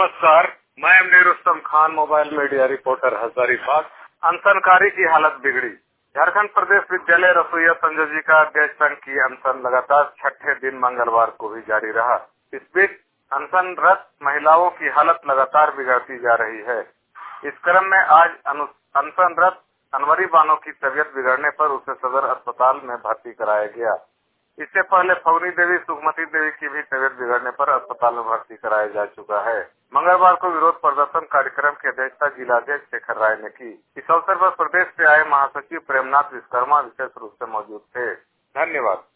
नमस्कार, मैं MD Rustam Khan, mobile media reporter Hazaribagh. अनशनकारी की हालत बिगड़ी। झारखंड प्रदेश विद्यालय रसोईया संयोजी का गैस टैंक की अनशन लगातार छठे दिन मंगलवार को भी जारी रहा। इस बीच अनशनरत महिलाओं की हालत लगातार बिगड़ती जा रही है। इस क्रम में आज अनशनरत अनवरी बानो की तबीयत बिगड़ने पर उसे सदर अस्पताल में भर्ती कराया गया। इससे पहले फगनी देवी, सुखमती देवी की भी तबीयत बिगड़ने पर अस्पताल में भर्ती कराया जा चुका है। मंगलवार को विरोध प्रदर्शन कार्यक्रम की अध्यक्षता जिलाध्यक्ष शेखर राय ने की। इस अवसर पर प्रदेश से आए महासचिव प्रेमनाथ विश्वकर्मा विशेष रूप से मौजूद थे। धन्यवाद।